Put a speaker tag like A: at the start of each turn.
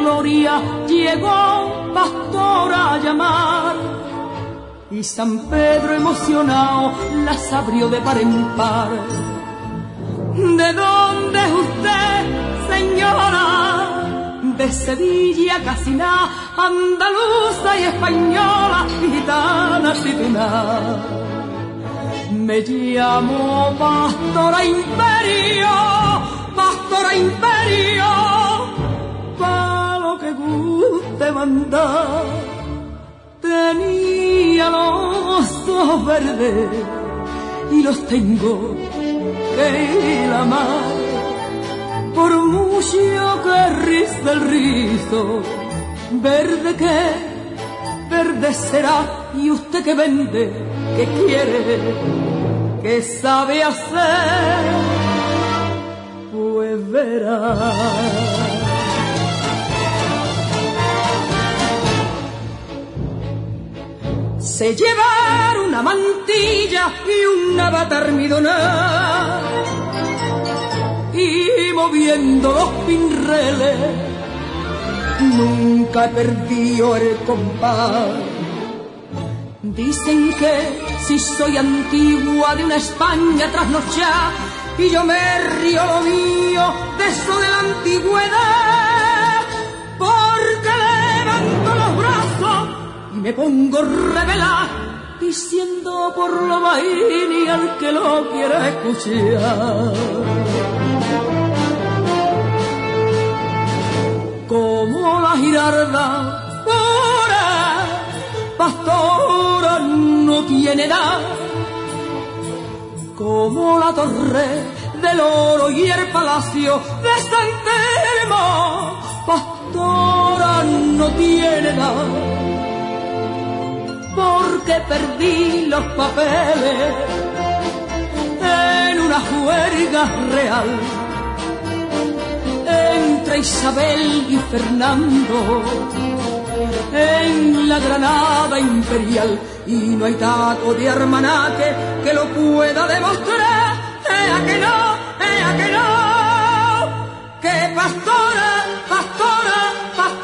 A: gloria llegó pastora a llamar. Y San Pedro emocionado las abrió de par en par. ¿De dónde es usted, señora? De Sevilla, casi nada, andaluza y española, gitana titular. Me llamo Pastora Imperio, Pastora Imperio, pa' lo que guste mandar. Tenía los ojos verdes y los tengo que la amar. Por mucho que riza el rizo, verde que verde será. Y usted que vende, que quiere, que sabe hacer, pues verá. Se llevar una mantilla y una bata almidonada, y moviendo los pinreles nunca he perdido el compás. Dicen que si soy antigua de una España trasnochada, y yo me río lo mío de eso de la antigüedad, porque levanto los brazos y me pongo revelar, diciendo por lo bajín y al que lo quiera escuchar. Como la girarda pura, pastora no tiene edad, como la torre del oro y el palacio de San Telmo, pastora no tiene edad, porque perdí los papeles en una juerga real entre Isabel y Fernando en la Granada imperial, y no hay taco de almanaque que lo pueda demostrar. ¡Ea que no! ¡Ea que no! ¡Que pastora, pastora, pastora!